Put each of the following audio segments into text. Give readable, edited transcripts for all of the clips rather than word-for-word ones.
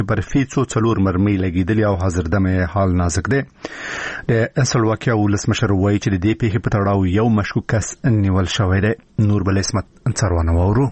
برفي څلور مرمۍ لګیدلې او حاضر دمه حال نازک دی. د سلواکیا ولسمشر وایي چې د دې پیښې په تړاو یو مشکوک کس نیول شوی دی. نور بل اسمت څروانه وورو.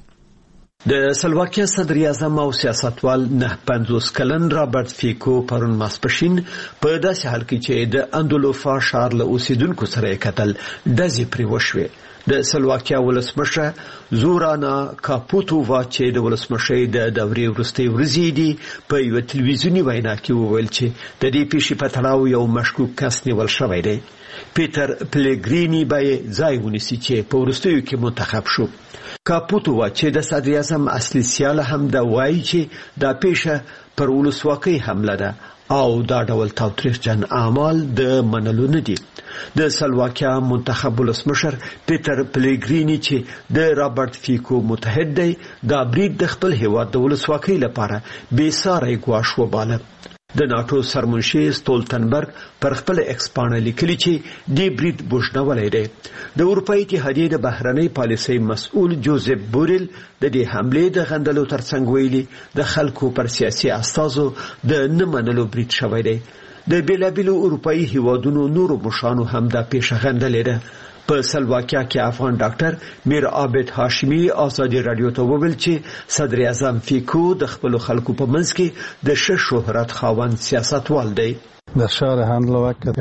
د سلواکیا صدر اعظم او سیاستوال 50 کلن رابرت فیکو پرون ماسپښین په داسې حال کې چې د اندولوفا ښار له اوسیدونکو سره کتل ډزې پرې وشوې. د سلواکیا ولسمشر زورانا کاپوتووا چې د ولسمشر د دورې وروستۍ ورځې دي په یو تلویزیونی وینا کې وویل چې د دې پیښې په تړاو یو مشکوک کس نیول شوی دی. پیټر پلیګرینی به ځای ونیسي چې په وروستیو کې منتخب شو. کاپوتووا چې د صدر اعظم اصلي سیاله هم دا وایي چې دا پیښه پر ولسواکۍ حمله ده او دا ډول تاوتریخجن اعمال د منلو نه دي. د سلواکیا منتخب ولسمشر پیټر پلیګرینی چې د رابرت فیکو متحد دی دا برید د خپل هیواد د ولسواکۍ لپاره بې ساری ګواښ وباله. د ناتو سرمنشي ستولتنبرګ پر خپل ایکس پاڼه لیکلي چې دې برید بوشنولی دی. د اروپایي اتحادیې د بهرنۍ پالیسۍ مسؤل جوزف بوریل د دې حملې د غندلو ترڅنګ ویلي د خلکو پر سیاسي استازو د نه منلو برید شوی دی. د بیلابیلو اروپایي هیوادونو نورو مشرانو هم دا پیښه غندلې ده. په سلواکیا کې افغان ډاکټر میر عابد هاشمی ازادي رادیو ته وویل چې صدر اعظم فیکو د خپل خلکو په منځ کې د ښه شهرت خاوند سیاستوال دی. د شهر اندلوفا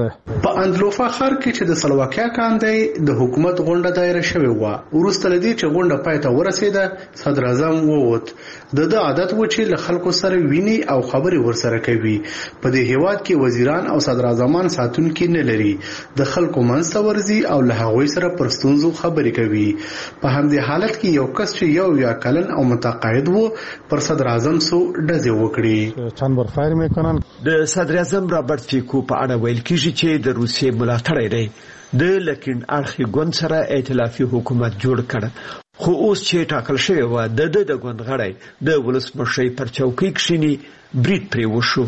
په اندلوفا ښار کې چې د سلواکیا کاندې د حکومت غونډه دایره شوې و. ورسته لدی چې غونډه پای ته ورسېده صدر اعظم ووت. د عادت و چې له خلکو سره ویني او خبري ورسره کوي. په دې هیواد کې وزیران او صدر اعظمان ساتونکي نه لري. د خلکو منځ ته ورځي او له هغوی سره پر ستونزو خبري کوي. په همدې حالت کې یو کس چې یو کلن او متقاعد و پر صدر اعظم سو ډزې وکړي. چند بار فایر میکنن. د صدر اعظم رابرت فیکو په اړه ویل کیږي چې د روسیې ملاتړی دی. د لکن اړخي ګوند سره ائتلافي حکومت جوړ کړ. خو اوس چې ټاکل شوی و د ګوند غړی د ولسمشر پر چوکۍ کښینی برید پرې وشو.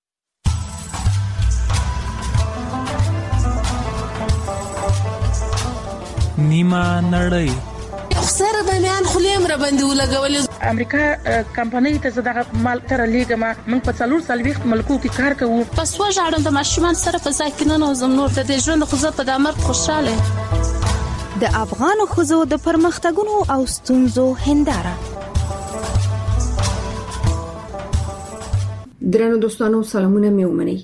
نیمه نړۍ سره باندې خلیم را باندې ولګول. امریکا کمپنۍ ته زداغه مال تر لیګما موږ په 4 ملکو کې کار کوو. پس وژاړم د ماشومان سره په ځکه نه زم نور د ژوند خو په دمر خوشاله. د افغان خوځو د پرمختګونو او ستونزو هنداره. درنو دوستانو سلامونه مې ومنئ.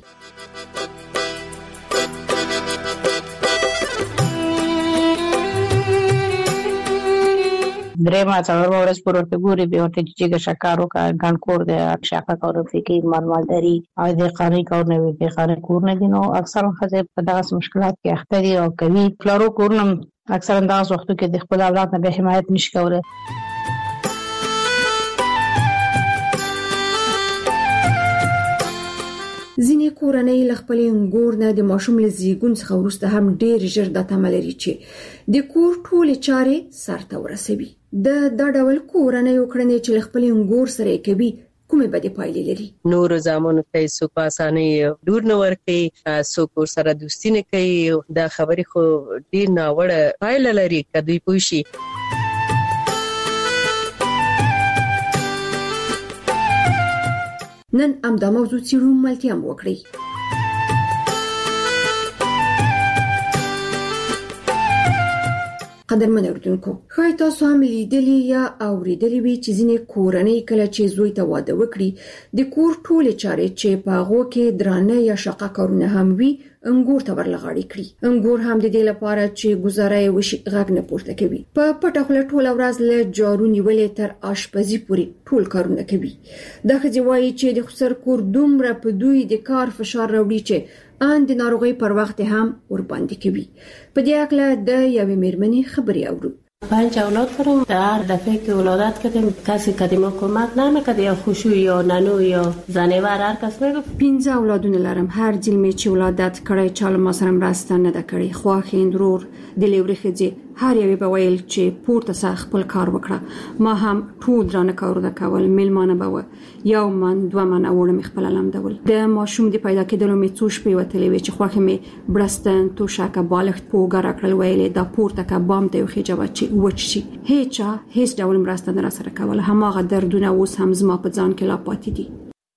درېما څلور ورځې پورته ګوري به ورته چې شکارو کا ګڼکور د شاخه کارو فکر مالداري او د قانوني کارونه به قانوني کورونه دي. نو اکثر خزه په دغه مشکلات کې اخته دي او کوي پلارو کورونه اکثر انداز وختو کې د خپل اولاد نه به حمایت نشي کولای. ځینې کورنۍ له خپل انګور نه د ماشوم له زیږون څخه وروسته هم ډېر ژر د تمه لري چې د کور ټولې چارې سرته ورسوي. د ډول کورنۍ کړنې چې له خپل انګور سره کوي کومه بده پایلې لري. نور زمونو ته څوک اسانه دور نه ورکي، څوک سره دوستی نه کوي. دا خبرې خو ډیر ناوړه پایله لري کدی پوښي. نن دا موضوع څیړو ملتيام وکړي. قدرمن اوریدونکو، خای تاسو هم لیدلی یا اوریدلی وی چې ځینې کورنۍ کله چې زوی ته واده وکړي د کور ټولې چارې چې په هغه کې درانه یا شقه کارونه هم وي انګور ته ورلغړی کړي. انګور هم د دې لپاره چې گزارای وشي غږ نه پورته کوي. په پټه خله ټول ورځ له جارو نیولې تر آشپزي پورې ټول کارونه کوي. دا ښځه وایي چې د خسر کور دومره په دوی د کار فشار راوړي چې ان د ناروغي پر وخت هم ور باندې کوي. په دې اړه د یوې میرمنې خبري اورو. 5 اولاد دارم. در دفعه که ولادت کردیم کسی قدیما کمک نمیکرد، یا خوشو یا ننو یا زنیور هر کس میگفت. 15 اولادونه لرم. هر ځل چې ولادت کړی چاله ما سره مرسته نه ده کړې. خواخیند رور د لوري خځې هر یوه به ویل چې پورته سره خپل کار وکړه. ما هم ټول درانه کارونه کول. میلمانه به یو من 2 من اورم خپل لمدول. د ماشوم د پیدا کېدلو می څو شپې وتلې و چې خواخه می برستن تو شاکه بالغت پوګر کړل ویلې دا پورته کا بام ته خېجه چې وچی هیڅ ډول مرسته نه سره کوله. هماغه دردونه اوس هم زما په ځان کې لا پاتې دي.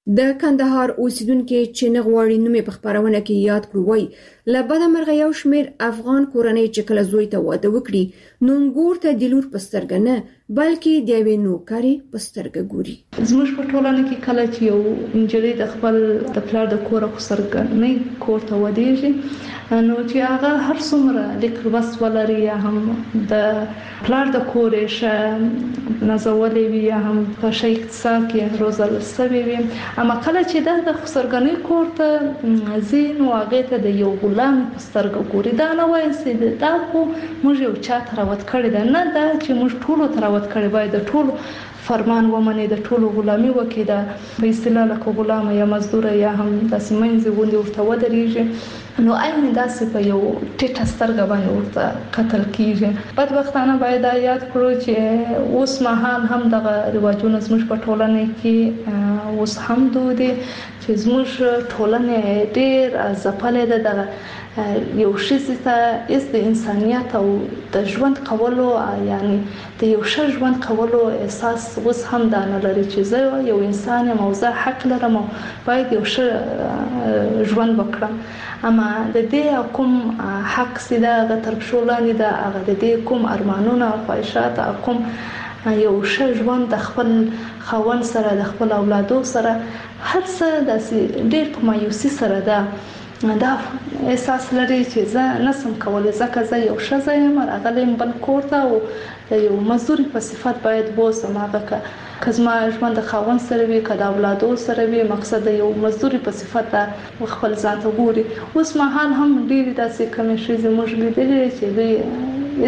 د کندهار اوسیدونکو چې نغواړي نومې په خبرونه کې یاد کړو وای لبد مرغه یو شمیر افغان کورنۍ چې کله زوی ته واده وکړي نو ګور ته د لور پسترګ نه بلکې د یوې نوکری پسترګ ګوري. زموږ په ټولنه کې کله چې یو انجلۍ د خپل د پلار د کور پسترګ نه کور ته ودیږي نو چې هغه هر څومره لیک بس ولري یا هم د پلار د کورې شه نزولې وي یا هم په شي اقتصاد کې روزل سوي وي اما کله چې د خسرګنۍ کور ته زین واغې ته د یو غلام پسترګ ګوري دا نه وایي چې دا خو موږ یو چا تراوت کړی دا نه دا چې موږ ټول تراوت کړی باید د ټول فرمان ومني د ټولو غلامي وکړي دا په اصطلاح له غلام یا مزدور یا هم د سیمنځ غوندي ورته ودرېږي نو عین داسې په یو ټیټه سترګه باندې ورته قتل کیږي. بدبختانه باید یاد کړو چې اوس مهال هم دغه رواجونه زموږ په ټولنه کې اوس هم دود دي چې زموږ ټولنه ډېر ځپلې ده دغه یو شي ته د انسانيت او د ژوند کولو یعنی د یو ښه ژوند کولو احساس اوس هم دا نه لري چې زه یو انسان یم او زه حق لرم او باید یو ښه ژوند وکړم اما د دې کوم حق سیده تر پښو لاندې ده هغه د دې کوم ارمانونه او خواهشات کوم یو ښه ژوند د خپل خاوند سره د خپل اولادو سره هر څه د ډېر په مایوسي سره ده دا احساس لري چې زه نسم کولای ځکه زه یو ښځه یم راغلم بل کور ته او د یو مزدوري په صفت باید بوسم هغه که زما ژوند د خاوند سره وي که د اولادو سره وي مقصد د یو مزدوري په صفت خپل ځان ته ګوري. اوس مهال هم ډېرې داسې کمې ښځې موږ لیدلې چې دوی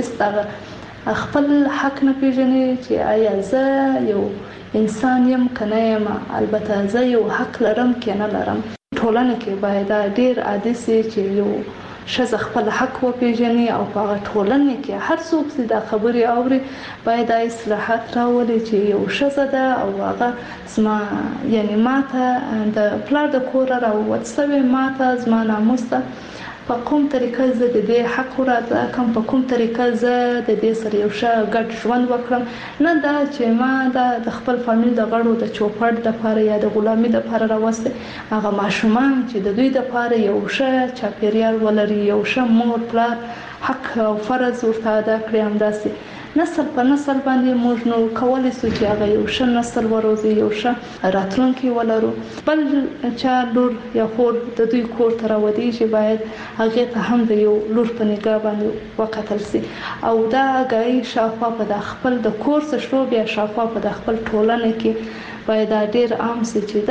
هېڅ خپل حق نه پېژني چې آیا زه یو انسان یم که نه یم البته زه یو حق لرم که نه لرم. ټولنه کې باید ډېر عادي سي چې یو ښځه خپل حق وپېژني او په هغه ټولنه کې هر څوک چې دا خبرې اوري باید اصلاحات راولي چې یو ښځه ده او هغه زما یعنی ماته د پلار د کوره راووت سوی ماته زما ناموس ته په کوم طریقه زه د دې حق راته کوم په کوم طریقه زه د دې سره یو ښه ګډ ژوند وکړم نه دا چې ما د خپل فامیل د غړو د چوپړ د لپاره یا د غلامي د لپاره راوسته هغه ماشومان چې د دوی د لپاره یو ښه چاپیریال ولري یو ښه مور پلار حق او فرض ورته ادا کړی همداسې نسل په نسل باندې موږ نو کولای شو چې هغه یو ښه نسل وروزي یو ښه راتلونکي ولرو. بل چا لور یا خور د دوی کور ته راودیږي باید هغه ته هم د یو لور په نگاه باندې وکتل شي او دا غي شافه په خپل د کور څخه شو بیا شافه په خپل ټولنه کې باید ډېر عام شي چې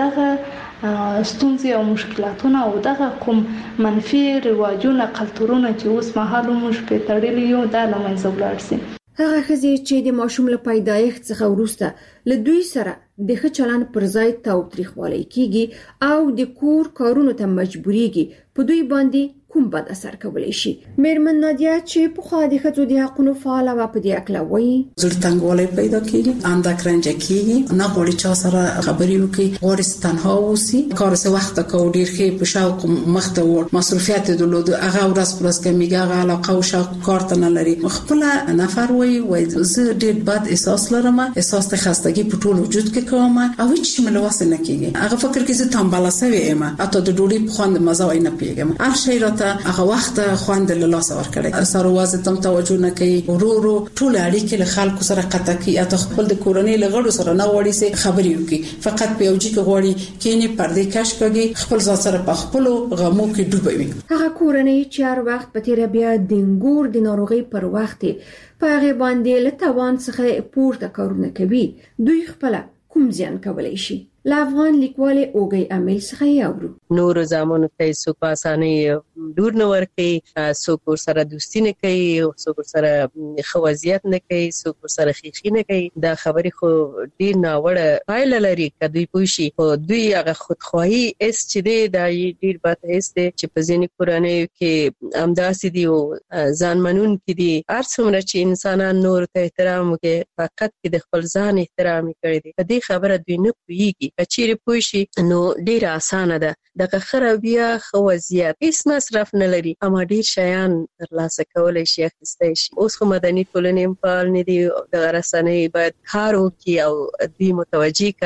دغه ستونزې او مشکلاتونه او دغه کوم منفي رواجونه کلتورونه چې اوس مهال موږ په تړلې یو د لمنځه ولاړ شي. هغه ښځې چې د ماشوم له پیدایښت څخه وروسته له دوی سره د ښه چلند پر ځای تاوتریخوالی کیږي او د کور کارونو ته مجبوریږي په دوی باندې کوم بد اثر کولی شي. میرمن نادیه چې په خوا د ښځو د حقونو فعاله و په دې اکلا وایي زړه تنګوالی پیدا کیږي اندک رنجه کیږي نه غواړي چا سره خبرې وکړي غواړي تنها اوسي کار څه وخت کو ډیر ښه په شوق مخته ور مصرفیات درلود هغه ورځ پر ورځ کمیږي هغه علاقه او شوق کار ته نه لري خپل نفر وایي زه ډیر بد احساس لرم احساس د خستګي په ټول وجود کې کوم او هیڅ ملوث نه کیږي هغه فکر کې زه تنبله سوي یم اته د ډوډۍ په خوند مزه وای نه پیګم هر شی راته هغه وخت خوند له لاس ور کړی سره واز تم توجه نه کوي ورورو ټول اړیکې له خلکو سره قطع کی اته خپل د کورنۍ لغړو سره نه وړي سي خبرې وکي فقط په یوجي کې غوړي کینی پردې کش کوي خپل ځان سره په خپل غمو کې ډوبوي هغه کورنۍ چې هر وخت په تیر بیا د ګور د ناروغي پر وخت په هغه باندې له توان څخه پورته کارونه کوي دوی خپل کوم ځان کولای شي. لا افغان لیکوال اوګي امیل څخه یاورو نور زمانو ته سو پاسانه دور نه ورکي سو کور سره دوستی نه کوي سو کور سره خوازیت نه کوي سو کور سره خيخي نه کوي دا خبرې خو ډیر ناوړه پایله لري کدی پوښي خو دوی هغه خودخواهي اس چې دی دا ډیر بد اس دی چې په ځینې کورنۍ کې امداسي دی او ځانمنون کې دی هر څومره چې انسانان نور ته احترام کوي فقط کې د خپل ځان احترام کوي په دې خبره دوی نه پوهیږي کچېره پوښي نو ډیر اسانه ده دغه خرابیا خوازیت هیڅ مصرف نه لري اما ډیر شیان ترلاسه کولای شي اخیستای شي اوس خو مدني ټولنې په اړه نه دي د رسنۍ باید کار وکړي او دوی متوجي کاندي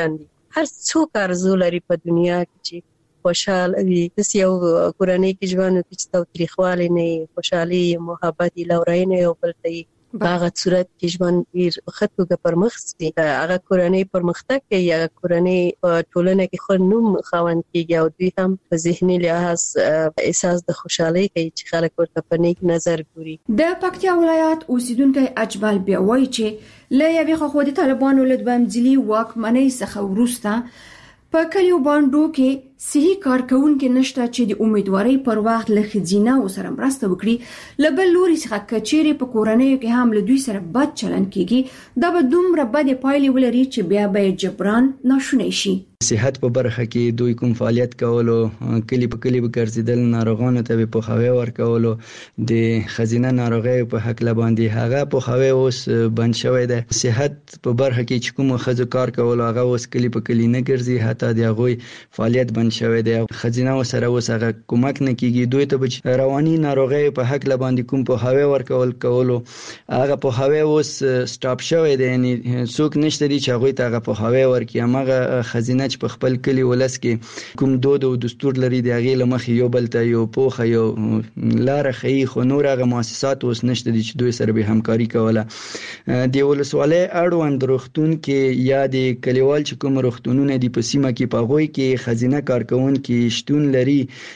هر څوک ارزو لري په دنیا کې چې خوشاله وي. د یو کورنۍ کې ژوند کې چې تاریخواله نه خوشحالي محبت لورینه او بلته هغه صورت کې ژوند ډیر خطوګه پرمخ سي. هغه کورنۍ پرمختګ کوي، هغه کورنۍ په ټولنه کې خو نوم خوند کیږي او دوی هم په ذهني لحاظ احساس د خوشحالي کوي چې خلک ورته په نیک نظر ګوري. د پکتیا ولایت اوسیدونکو اجمل بیا وایي چې له یوې خوا د طالبانو له دوامدلي واکمنۍ څخه وروسته په کلیو باندو کې صحي کارکونکو نشته چې د امیدواري پر وخت له خزینه سره مرسته وکړي. لبل لوري څخه کچيري په کورنیو کې هم له دوی سره بد چلند کیږي. دا به دومره بد پایلې ولري چې بیا به جبران ناشونی شي. صحت په برخه کې دوی کوم فعالیت کولو، کلی په کلی به ګرځیدل، ناروغانو ته په خوي ورکولو، د خزینه ناروغي په حق لباندې هغه په خوي اوس بند شوی دی. صحت په برخه کې چې کوم خزو کار کولو هغه اوس کلی په کلی نه ګرځي، حتی د هغه فعالیت بند شوی دی. خزینه سره اوس هغه کومک نه کیږي. دوی ته رواني ناروغي په حق لباندې کوم په خوي ورکولو هغه په خوي اوس سټاپ شوی دی. یعنی څوک نشته دي چې هغه ته هغه په خوي ورکي. هغه خزینه چې په خپل کلی ولس کې کوم دود او دستور لري دی هغه لمخ یو بلته یو پوخه یو لار خي خو نور هغه مؤسسات اوس نشته دي چې دوی سره به همکاري کوله. د ولسوالۍ اړوند روغتون کې یا د کلیوال چې کوم روغتونونه دي په سیمه کې په غوي کې خزینه کارکون کې شتون لري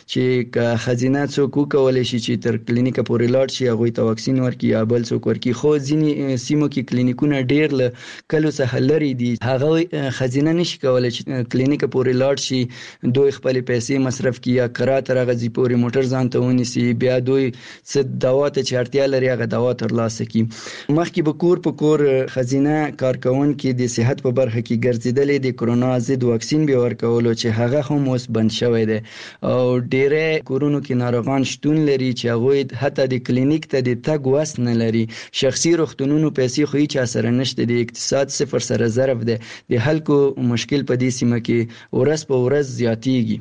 چې خزینه څوک کولای شي چې تر کلینیک پورې لاړ شي هغه ته واکسین ورکړي یا بل څوک ورکړي. خو ځینې سیمو کې کلینیکونه ډیر له کلو څخه لري دي، هغه خزینه نشي کولای چې کلینیک پورې لاړ شي، دوی خپل پیسې مصرف کړي یا قرات راغزي پورې موټر ځان ته ونیسي، بیا دوی څه دوا ته چې اړتیا لري هغه دوا ترلاسه کړي. مخکې به کور په کور خزینه کارکون کې د صحت په برخه کې ګرځیدلې د کرونا ضد واکسین به ورکولو چې هغه هم اوس بند شوی دی او ډېر کورونو کې ناروغان شتون لري چې هغه حتی د کلینیک ته د تګ وس نه لري. شخصي روغتونونو پیسې خو هیڅ اثر نشته، د اقتصاد صفر سره ضرب دی. د خلکو مشکل په دې سیمه کې ورځ په ورځ زیاتیږي.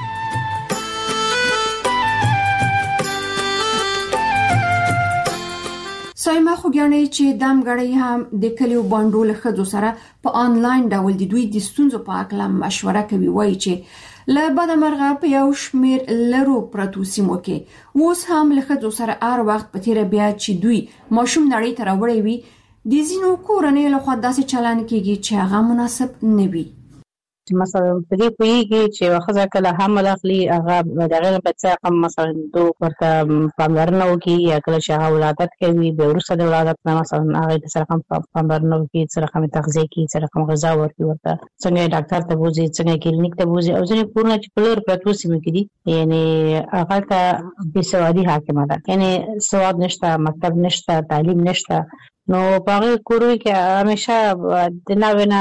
سایما خوګیانې چې دم غړی هم د کلیو باندو له خځو سره په انلاین ډول د دوی د ستونزو په اړه مشوره کوي. وایي چې له بده مرغه په یو شمیر لرو پرتو سیمو کې اوس هم له خځو سره هر وخت په تیر بیا چې دوی ماشوم نړۍ ته راوړي وي د زینو کورنۍ له خوا داسې چلند کیږي چې هغه مناسب نه وي. مثلا په دې پیږي چې واخذ کله حمل اخلي هغه دغه بچا کوم مثلا دوه ورته پاملرنه وکي یا کله چې هغه ولادت کوي به ورسره د ولادت نه مثلا هغه سره کوم پاملرنه وکي، سره کوم تغذیه کوي، سره کوم غذا ورکوي، ورته څنګه ډاکټر ته بوزي، څنګه کلینیک ته بوزي او ځینې کورونه چې پلور پرتو سیمه کې دي یعنی هغه ته به سوادي حاکمه ده، یعنی سواد نشته، مکتب نشته، تعلیم نشته. نو په کورو کې همیشه د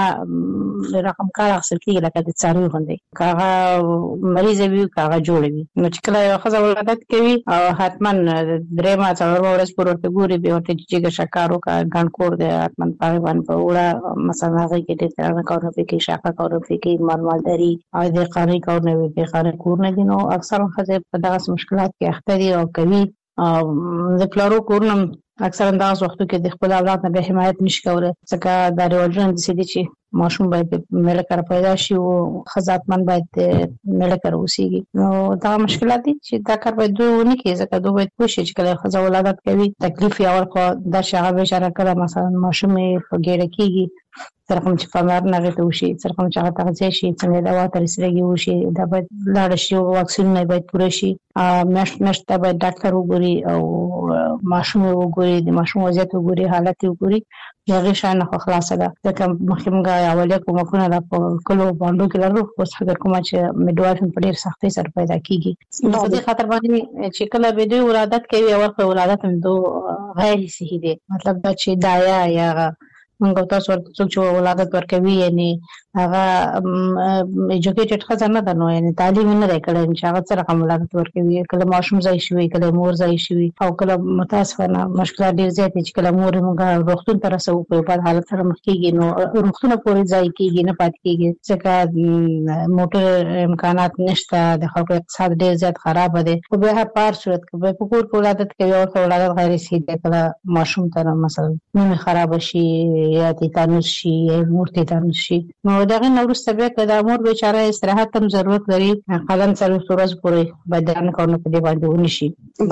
ناوینه رقم کار اخیستل کېږي لکه د څاروي غوندې، کاغه مریض وي کاغه جوړ وي. نو چې کله یو ښځه ولادت کوي او حتما درېیمه څلورمه ورځ پورې ورته ګوري، بیا ورته چې شکر وکړه ګڼ کور دی حتما په هغې باندې په وړه مثلا هغې کې ډېر څرنګه کارونه پرې کوي، شاخه کارونه پرې کوي، مالداري او دهقاني کارونه وي، دهقاني کورونه دي. نو اکثره ښځې په دغسې مشکلات کې اخته دي او کوي. د پلارو کورونه اکثرا دغه وختو کې د خپل اولاد نه به حمایت نشي کولای، ځکه دا رواجونه داسې دي چې ماشوم باید مېړه کره پیدا شي او ښځه حتما باید مېړه کره اوسېږي. نو دا مشکلات دي چې دا کار باید دوی ونه کړي، ځکه دوی باید پوه شي چې کله ښځه ولادت کوي تکلیف یې اول خو دا چې هغه بېچاره کله مثلا ماشوم یې په ګېډه کېږي، سره کوم چې پاملرنه هغې ته وشي، سره کوم چې هغه تغذیه شي، څنګه دوا ته رسېدګي وشي، دا باید لاړه شي او واکسینونه باید پوره شي. میاشت میاشت ته باید ډاکټر وګوري او ماشوم یې وګوري، د ماشوم وضعیت وګوري، حالت یې وګوري. د هغې شیان نه خو خلاصه ده، ځکه مخکې موږ اولیه کومکونه دا په کلو باندو کې لرو، اوس فکر کوم چې میډوایف په ډېر سختۍ سره پیدا کېږي. نو په دې خاطر باندې چې کله به دوی ولادت کوي اول خو ولادت هم دو غیر صحي دی، مطلب دا چې دایا یا موږ تاسو ورته څوک چې ولادت ورکوي یعنی هغه ایجوکیټډ ښځه نه ده، نو یعنی تعلیم نه دی کړی چې هغه سره کوم ولادت ورکوي، کله ماشوم ځای شوي، کله مور ځای شوي، او کله متاسفانه مشکلات ډېر زیات دي چې کله مور موږ روغتون ته رسوو په بد حالت سره مخ کېږي، نو روغتونه پورې ځای کېږي نه پاتې کېږي، ځکه موټر امکانات نشته، د خلکو اقتصاد ډېر زیات خرابه دی. خو بیا په هر صورت کې به په کور کې ولادت کوي او ولادت غیر صحي دی، کله ماشوم ته مثلا نومې خرابه شي یا تیتانوس شي یا مور تیتانوس شي. نو دغه نورسته بیا که د مور بیچاره استراحت هم ضرورت لري قلم څلور ورځې پورې باید درانه کارونه په دې باندې ونشي.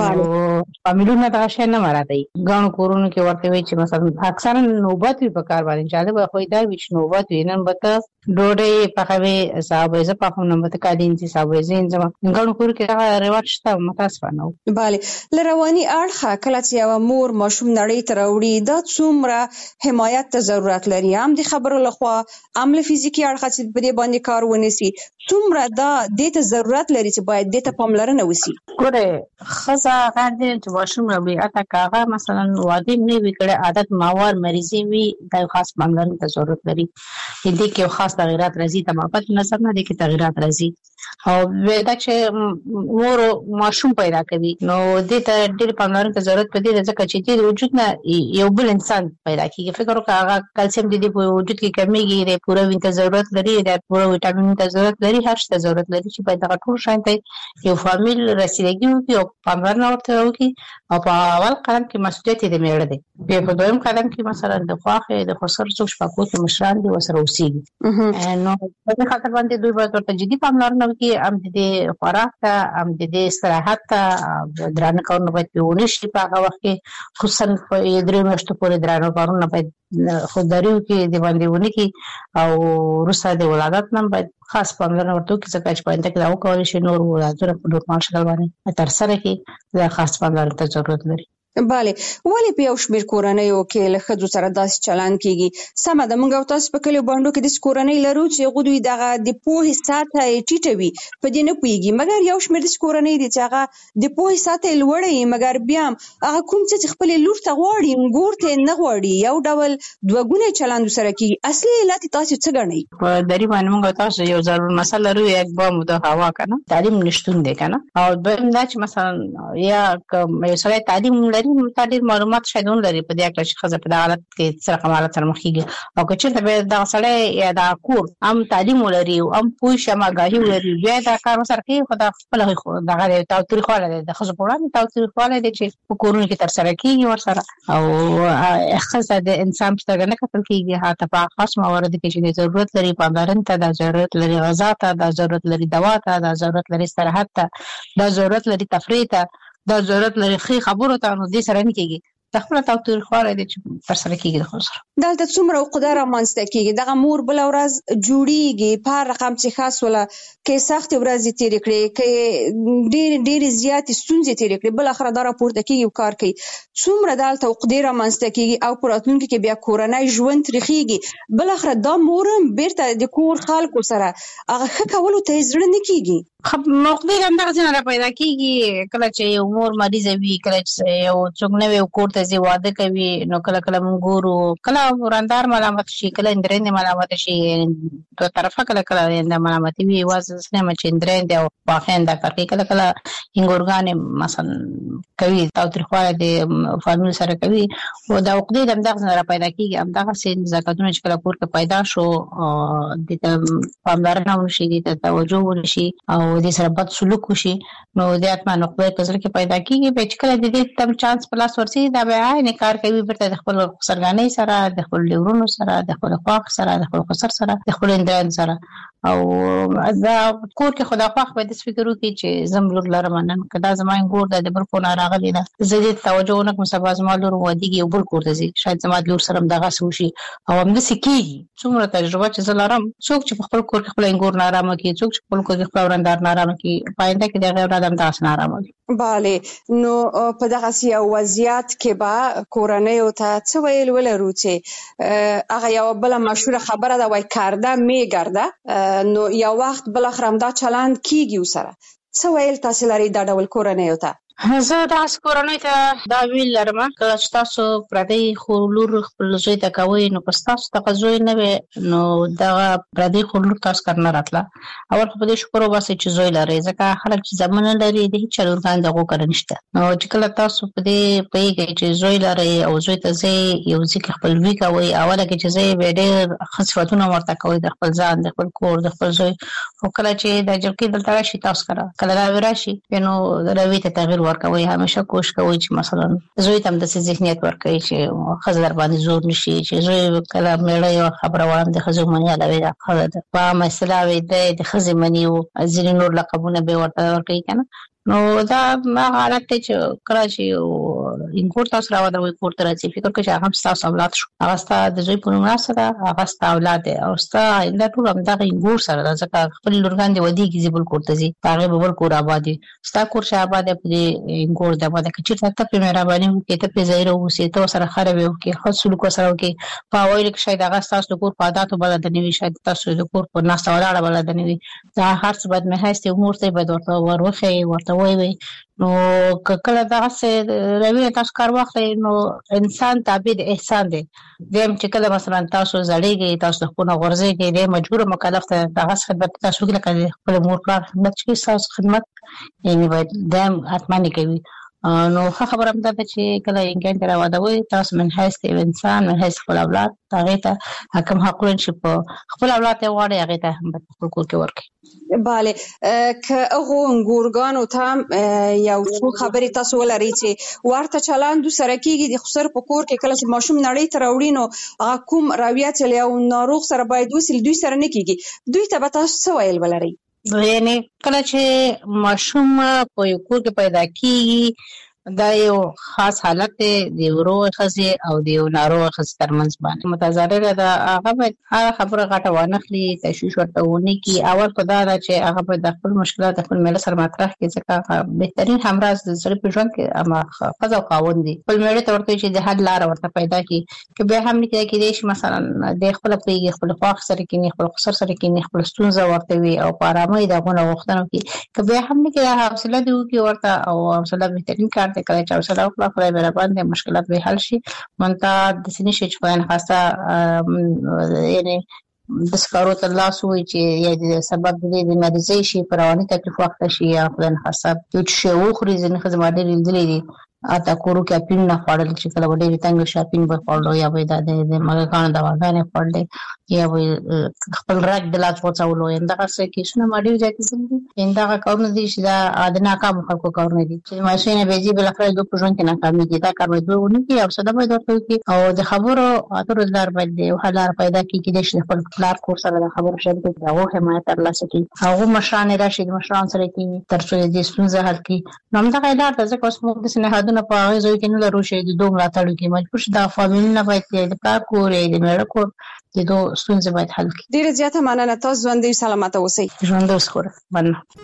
نو فامیلونه دا شی نه مراتي ګڼو کورونو کې ورته وي چې مثلا اکثرا نوبت وي په کار باندې جالب خو دا وي چې نوبت وي نن به ډوډۍ پخوي صاحب زه په کوم نمبر کادین چې صاحب زین زما ګڼو کور کې دا رواج شته متاسفانه. bale لروانی اړخه کله چې یو مور ماشوم نړۍ ته راوړي دا څومره حمایت ته ضرورت لري هم د خبرو لخوا عمل فزیکی اړخه چې په دې باندې کار ونیسي څومره دا د ته ضرورت لري چې باید د ته پاملرنه وسی. ګوره خزه غاندې چې ماشوم راوړي اته کاغه مثلا واده نه وکړي عادت ماوار مریضي وي دا خاص پاملرنه ته ضرورت لري. دې کې خاص تغیرات راځي تمامت نظر نه دي کې تغیرات راځي او دا چې مور ماشوم پیدا کوي نو دې ته ډېر پاملرنه ته ضرورت پدې ځکه چې د وجود نه یو بل انسان پیدا کیږي. فکر وکړه هغه کلسیم د دې په وجود کې کمیږي د پوره وینې ته ضرورت لري د پوره وټامین ته ضرورت لري هر څه ته ضرورت لري چې باید هغه ټول شانته یو فامیل رسیدګي وکړي او پاملرنه ورته وکړي او په اول قدم کې مسؤلیت دې میړه دی. بیا په دویم قدم کې مثلا د خواخې د خسر څوک شپکو کې مشران دي وسره اوسېږي نو په دې خاطر باندې دوی باید ورته جدي پاملرنه وکړي هم د خوراک ته هم د استراحت ته درانه کارونه باید ونشي په هغه وخت کې خصوصا په 3 میاشتو پورې درانه کارونه باید خودداري وکړي د باندې ونکړي او وروسته د ولادت نه باید خاص پاملرنه ورته وکړي ځکه چې باید دا وکړي چې نور ولادتونه په نورمال شکل باندې ترسره کړي دا خاص پاملرنه ته ضرورت لري. bale ولې په یو شمېر کورنیو کې له ښځو سره داسې چلند کیږي سمه ده موږ او تاسو په کلیو باندې کې د کورنۍ لرو چې غوډوي دغه د پوهې ساته ټیټوي په دې نه پويږي مګر یو شمېر د کورنۍ دي چې هغه د پوهې ساته لوړې مګر بیا هغه کوم چې خپل لور ته غواړي ګور ته نه غواړي یو ډول دوګونه چلند سره کیږي اصلي علت تاسو څه ګڼئ؟ په دری باندې موږ تاسو یو ضرور مسله لرو یک با مده هوا کنه تعلیم نشټون دی کنه او دویم دا چې مثلا یا یو سره تعلیم متعدد معلومات شاید لري په دې اړه چې خزه په حالت کې سره کمالات سره مخکېږي او که چې ته دا سره یا دا کور هم تعلیم ولري او هم پوه شماګاهي ولري بیا دا کار سره کوي خو دا خپل دغه تاوتریخواله ده خزه په وړاندې تاوتریخواله ده چې په کورونو کې تر سره کیږي ور سره او خزه د انسان په څنګه کتل کیږي هاته په خاص موارد کې چې ضرورت لري پاملرنه ته د ضرورت لري غذا ته د ضرورت لري دوا ته د ضرورت لري استراحت ته د ضرورت لري تفریح ته دا ضرورت لري خبرو ته نو دې سره نه کیږي تخپل تاوتریخ خواره دي چې تر سره کیږي د خسر دلته څومره قدرت مانسته کیږي دغه مور بل ورځ جوړیږي په رقم چې خاص ولا کې سخت ورځ تیر کړي کې ډېر زیات ستونزې تیر کړي بل اخر دا راپورته کیږي کار کوي څومره دلته قدرت مانسته کیږي او پراتونکو کې بیا کورنۍ ژوند تریخيږي بل اخر دا مورم بیرته د کور خلکو سره هغه خکولو ته زړه نه کیږي مقدر هم دغه څنګه پیدا کیږي کله چې یو مور مریض وي کله چې یو څوک نوې کور ته ځي واده کوي نو کله کله مونږ ګورو کله وراندار ملامت شي کله اندرین ملامت شي دوه طرفه کله کله د ملامت وي واز سنه چې اندرین دی او واخین دا کوي کله کله انګورګان مثلا کوي تاوتریخواله د فامیل سره کوي او دا عقدې هم دغه څنګه پیدا کیږي هم دغه سین زکاتونه چې کله کور کې پیدا شو د پاملرنه ونشي د توجه ونشي او د سره بد سلوک وشي نو د اتمه نقطه په ځل کې پیدا کیږي به چې کله د دې تم چانس پلاس ورسي دا به عین کار کوي برته د خپل سرګانۍ سره د خپل لورونو سره د خپل خواخ سره د خپل خسر سره د خپل اندران سره او دا کور کې خدا خواخ به د فکرو کې چې زم لور لرم نن کدا زماین ګور د بل کو نه راغلی دا زه د توجه نه کوم سبا زما لور ودیږي او بل کور ته ځي شاید زما لور سره دغه سوشي او هم د سکیږي څومره تجربه چې زلارم څوک چې خپل کور کې خپل انګور نه آرام کوي څوک چې خپل کور کې خپل وراندار نه آرام کوي پاینده کې دغه آدم تاسو نه آرام کوي bale نو په دغه سیاسي وضعیت کې به کورنۍ او ته څه ویل ولرو چې هغه یو بل مشهور خبره دا وای کارده میګرده نو یو وخت بل اخرام دا چلند کیږي وسره څه ویل تاسو لري دا ډول کورنۍ او ته زه تاسو کورنۍ ته دا ویل لرم کله چې تاسو پردي خلور خپل زوی ته کوي نو تاسو ته زوی نه وي نو دا پردي خلور تاسو کارنه راتله اول په دې شکر وباسي چې زوی لري ځکه خلک چې زمونه لري د هیڅ لورګان دغه کار نشته نو چې کله تاسو په دې پیږي چې زوی لري او زوی ته زی یو ځکه خپل وی کوي اوله کې چې زی به ډېر خصفتونه ورته کوي د خپل ځان د خپل کور د خپل زوی او کله چې د جلکی دلته راشي تاسو کړه کله دا ورشي نو د روي ته تغیر ورکوي همیشه کوشش کوي چې مثلا زوی تم د ذهنیت ورکوي چې خزر در باندې زور نشي چې زوی کله مېړه یو خبره وړاندې خزو منی علاوه دا خبره په مسله وي د خزې منی او ځینې نور لقبونه به ورته ورکوي کنه نو دا ما حالت ته چې کراچي او انکور تاسو راو دا وي کوټه راځي فکر کوم چې هغه تاسو اولاد شو هغه ستاسو د زوی په نوم سره هغه ستاسو اولاد او ستاسو د ټول هم دا انکور سره دا ځکه خپل لورګان دی ودی کی زیبل کوټه زی هغه به ول کور آبادی ستاسو کور شه آباد په انکور د آباد کې چې ته په مهرباني کې ته په ظاهر او سیته سره خراب یو کې خاص سلوک سره کې په وایل کې شاید هغه تاسو کور په عادت بلد نه وي شاید تاسو د کور په ناس ولاړه بلد نه وي دا هر څه باید مه هسته امور ته باید ورته ورخه وي نو کله دا څه روي تاسو کار وخت نو انسان تابع د احسان دی دیم چې کله مثلا تاسو زړیږي تاسو خپل غرضه کې د مجبور مکلف ته دغه خدمت تاسو کې لکه خپل مور پلار خدمت کې تاسو خدمت یعنی باید دیم اتمنه کوي نو خبره ده چې کله انګان تر واده وي تاسو من هیڅ انسان من هیڅ خپل اولاد هغه ته حکم حقوق شي په خپل اولاد ته واړی هغه ته هم په کور کې ورکي bale که هغه ګورګانو ته یو څو خبرې تاسو ولرئ چې ورته چلند سره کیږي د خسر په کور کې کله چې ماشوم نړۍ ته راوړي نو هغه کوم راویه چې یو ناروغ سره باید وسیل دوی سره نه کیږي دوی ته به تاسو څه ویل ولرئ یعنی کله چې ماشوم په یو کور کې پیدا کیږي دا یو خاص حالت دی ورو خزي او دی نارو خزي ترمنځ باندې متضرر ده هغه به خبره غټه ونخلي تشویش ورته ونی کی اول په دا چې هغه په خپل مشکلات خپل مل سره مطرح کې ځکه بهترین همراز د سړي په ژوند کې اما قضا قاون دي خپل مېړه ته ورته چې د حل لار ورته پیدا کی چې به هم نه کې دي مثلا د خپل پیږي خپل خواخ سره کې خپل خسر سره کې خپل ستونزه ورته وي او په آرامۍ دغه وختونو کې چې به هم نه کې حوصله دی او ورته او حوصله بهترین کار ته کله چې حوصله وکړه خدای به باندې مشکلات به حل شي مونته د سینې شي چې په خاصه یعنی د سکارو ته لاس وي چې یا د سبب د مریضۍ شي پرواني تکلیف وخت شي یا خدای خاصه چې شی وخوري ځنه خدمت لري اته کورو کې اپین نه خړل چې کله وړي وتنګ شاپینګ به خړلو یا به د مګکان د واغانه خړل یا به خپل راک د لاس وڅولو انده څه کې شنو ماډیو ځکه څنګه انده کارونه دي چې دا ادنا کار خلکو کارونه دي چې ماشینه به جی بل خپل د پروژن کې ناکامي دي دا کار به ونه کې او صدا به درته کې او د خبرو اترو دار باندې او حلار پیدا کې چې خپل پلار کور سره د خبرو شریک دي او حمایت ترلاسه کوي هغه مشران راشد مشران سره کې تر څو دې ستونزه حل کړي نو موږ غواړو چې اوس موږ د سنهادو نه په زوی کې نه لرو شي د دوه ملاتړ کې مجبور شي د فامیل نه باید د پلار کورې د مېړه کور د دوه ستونزې باید حل کړي ډیره زیاته مننه تاسو ژوندۍ سلامت اوسئ ژوند اوس خور مننه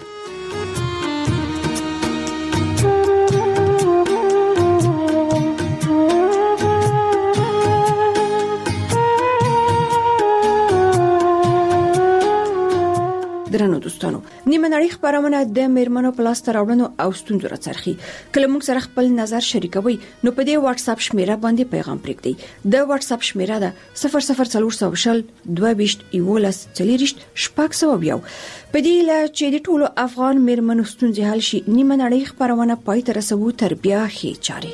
درنو دوستانو نیمه نړۍ خبرونه د میرمنو پلاستر راوړنو او ستونزو راڅرخي کله موږ سره خپل نظر شریکوي نو په دې واتس اپ شمیره باندې پیغام پرېږدئ د واتس اپ شمیره ده 00400 22 11 40 شپږ سو بیا په دې لا چې د ټولو افغان میرمنو ستونزې حل شي نیمه نړۍ خبرونه پای ته رسوي تربیه هي چاري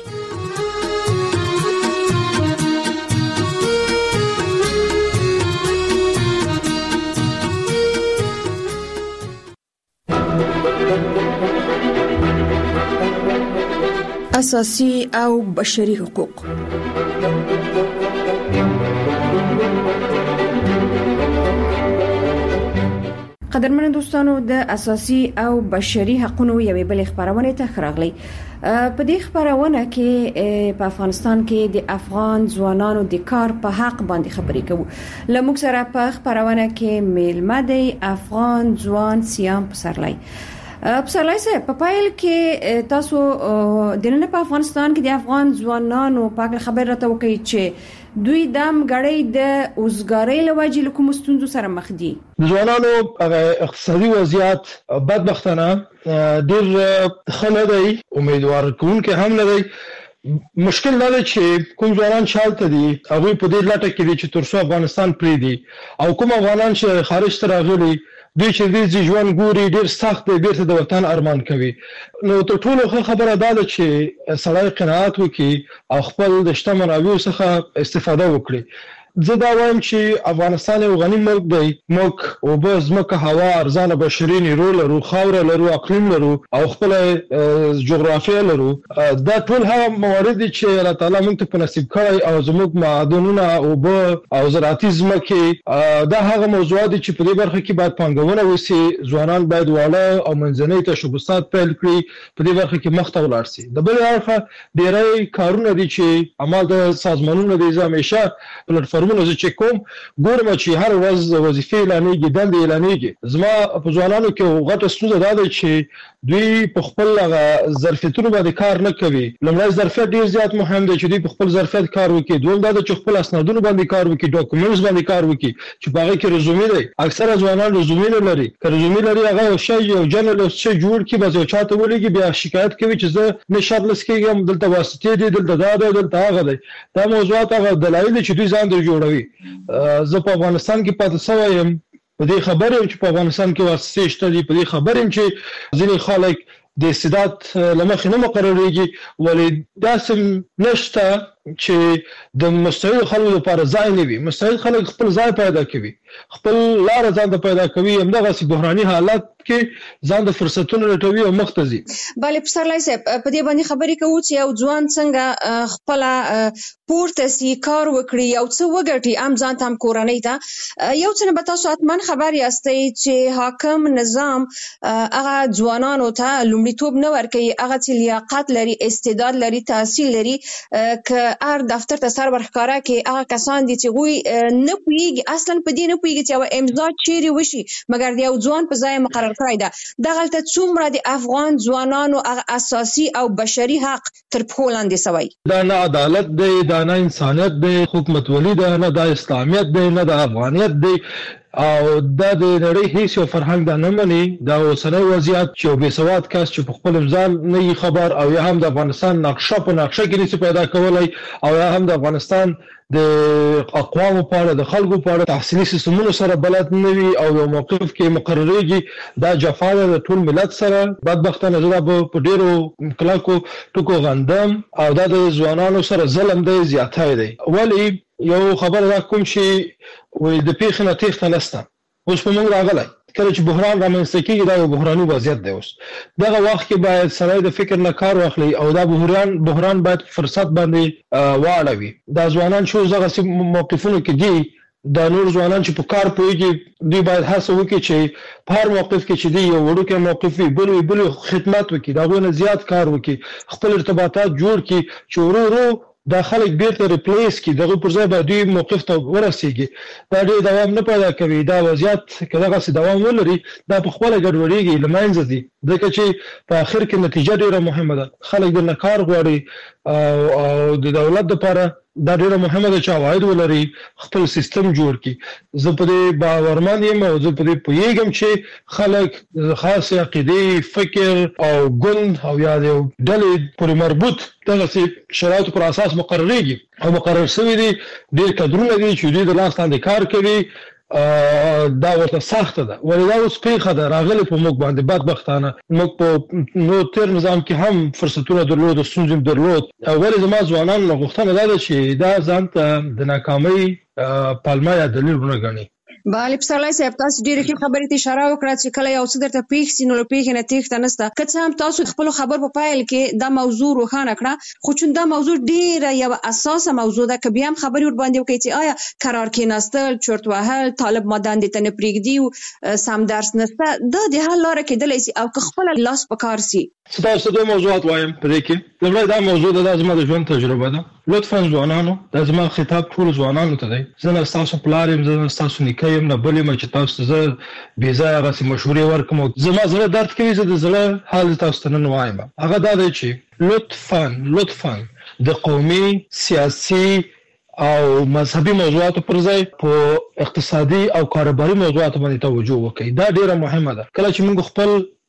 اساسي او بشري حقوق قدرمن دوستانو د اساسي او بشري حقوقو یوې بل خبرونه ته خراغلي په دې خبرونه کې په افغانستان کې د افغان ځوانانو د کار په حق باندې خبرې کوو لموږ سره په خبرونه کې میلمه دی افغان ځوان سیام پسرلی پسرلی سه په پایل کې تاسو د نن په افغانستان کې د افغان ځوانانو په خبر راته وکړي چې دوی دام غړې د اوسګارۍ لوجې لکه مستوندو سره مخ دي ځوانانو اقتصادي وضعیت بدبختانه ډېر خلک دی امیدوار کوونکې هم نه دی مشکل دا دی چې کوم ځوانان شالته دي هغه په دې لټه کې دي چې ترڅو افغانستان پرې دي او کوم افغانان چې خارج ته راغلي دوی چې دې ژوند ګوري ډېر سخت دی بیرته د وطن ارمان کوي نو ته ټولو خبره ده چې سړی قناعت وکړي او خپل د شته منابعو څخه استفاده وکړي زه دا وایم چې افغانستان یو غنی ملک دی، موږ اوبه، ځمکه، هوا، ارزانه بشري نیرو لرو، خاوره لرو، اقلیم لرو او خپل جغرافیه لرو. دا ټول هغه موارد دي چې الله تعالی موږ ته په نصیب کړی او زموږ معدنونه، اوبه او زراعتي ځمکې، دا هغه موضوعات دي چې په دې برخه کې باید پانګونه وشي. ځوانان باید واړه او منځني تشبثات پیل کړي، په دې برخه کې مخ ته ولاړ شي. د بل اړخه ډېری کارونه دي چې عمل د سازمانونو د همیشه پلیټفارمونو چې کوم ګورم چې هر ورځ وظیفې اعلانېږي، دندې اعلانېږي. زما په ځوانانو کې غټه ستونزه دا ده چې دوی په خپل ظرفیتونو باندې کار نه کوي. لومړی ظرفیت ډېر زیات مهم دی چې دوی په خپل ظرفیت کار وکړي. دویم دا ده چې خپل اسنادونو باندې کار وکړي، ډاکومنټس باندې کار وکړي چې په هغه کې رزومې دی. اکثره ځوانان رزومې نه لري، که رزومې لري هغه یو شی یو جنرال شی جوړ کړي، بس یو چاته ولېږي، بیا شکایت کوي چې زه نه شرلس کېږم، دلته واسطې دي، دلته دا دی، دلته هغه دی. دا موضوعات هغه دلایل چې دوی ځان در جوړوي. زه په افغانستان کې پاتې شوی یم، په دې خبر یم چې په افغانستان کې واسطې شته دي، په دې خبر یم چې ځینې خلک د استعداد له مخې نه مقرریږي، ولې داسې نشته چې د مستعد خلکو لپاره ځای نه وي. مستعد خلک خپل ځای پیدا کوي، خپل لار ځان ته پیدا کوي، همدغه بحراني حالات کې ځان د فرصتونو لټوي او مخ ته ځي. بله پسرلی صاحب، په دې باندې خبرې کوو چې یو ځوان څنګه خپل پورته سي، کار وکړي، یو څه وګټي، هم ځان ته هم کورنۍ ته. یو څه نه به تاسو حتما خبر یاستئ چې حاکم نظام هغه ځوانانو ته لومړیتوب نه ورکوي، هغه چې لیاقت لري، استعداد لري، تحصیل لري، که هر دفتر ته سر ورښکاره کړي هغه کسان دي چې هغوی نه پوهېږي، اصلا په دې نه پوهېږي چې یوه امضا چیرې وشي، مګر د یو ځوان په ځای مقرر کړی ده. دغلته څومره د افغان ځوانانو هغه اساسي او بشري حق تر پښو لاندې سوی. دا نه عدالت دی، دا نه انسانیت دی، حکومتولي ده، نه دا اسلامیت دی، نه دا افغانیت دی، او دا د نړۍ هیڅ یو فرهنګ دا نه مني. دا اوسنی وضعیت چې یو بېسواد کس چې په خپل امضا نه وي خبر، او یا هم د افغانستان نقشه په نقشه کې نشي پیدا کولی، او یا هم د افغانستان د اقوامو په اړه، د خلکو په اړه، تحصیلي سیستمونو سره بلد نه وي او یو موقف کې مقرریږي، دا جفا ده د ټول ملت سره. بدبختانه زه دا په ډېرو کلکو ټکو غندم، او دا د ځوانانو سره ظلم دی، زیاتی دی. ولې یو خبره دا کوم چې وایي د پیښې نه تېښته نشته. اوس په موږ راغلی کله چې بحران رامنځته کېږي، دا یو بحراني وضعیت دی. اوس دغه وخت کې باید سړی د فکر نه کار واخلي او دا بحران باید فرصت باندې واړوي. دا ځوانان چې اوس دغسې موقفونو کې دي، دا نور ځوانان چې په کار پوهېږي، دوی باید هڅه وکړي چې په هر موقف کې چې دی یو وړوکی موقف وي، بل خدمت وکړي، د هغوی نه زیات کار وکړي، خپل ارتباطات جوړ کړي چې ورو دا خلک بیرته ریپلیس کی، دغه پر ځای باید دوی موقف ته ورسیږي. دا ډېر دوام نه پیدا کوي. دا وضعیت که دغسې دوام ولري، دا په خپله ګډوډېږي، له منځه ځي، ځکه چې په آخر کې نتیجه ډېره مهمه ده. خلک درنه کار غواړي او د دولت دپاره دا ډېره مهمه ده چې عواید ولري، خپل سیستم جوړ کړي. زه په دې باورمند یم او زه په دې پوهېږم چې خلک خاصې عقیدې، فکر او ګوند او یا د یو ډلې پورې مربوط دغسې شرایطو پر اساس مقرریږي او مقرر شوي دي. ډېر کدرونه دي چې دوی د لاس لاندې کار کوي، دا ورته سخته ده. ولې دا اوس پیښه ده راغلې په موږ باندې. بدبختانه موږ په نو تیر نظام کې هم فرصتونه درلود، ستونزې درلود. ولې زما ځوانانو نه غوښتنه دا ده چې دا ځان ته د ناکامۍ پلمه یا دلیل ونه ګڼي. بله پسرلی صاحب، تاسو ډېرې ښې خبرې ته اشاره وکړه چې کله یو څه درته پېښ سي نو له پېښې نه تېښته نشته. که څه هم تاسو خپلو خبرو په پیل کې دا موضوع روښانه کړه، خو چون دا موضوع ډېره یوه اساسه موضوع ده، که بیا هم خبرې ورباندې وکړئ چې آیا قرار کېناستل، چرت وهل، طالب ما دندې ته نه پرېږدي او سم درس نشته، دا د حل لاره کېدلی سي او که خپله لاس په کار سي. زه تاسو ته دوه موضوعات وایم په دې کې. لومړی دا موضوع ده، دا زما د ژوند تجربه ده. لطفا ځوانانو، دا زما خطاب ټولو ځوانانو ته دی. زه نه ستاسو پلار یم، زه نه ستاسو نیکه یم، نه بل یم چې تاسو ته زه بېځایه هغسې مشورې ورکړم. زما زړه درد کوي، زه د زړه حال تاسو ته نن وایم. هغه دا دی چې لطفا د قومي، سیاسي او مذهبي موضوعاتو پر ځای په اقتصادي او کاروباري موضوعاتو باندې توجه وکړئ. دا ډېره مهمه ده. کله چې موږ خپل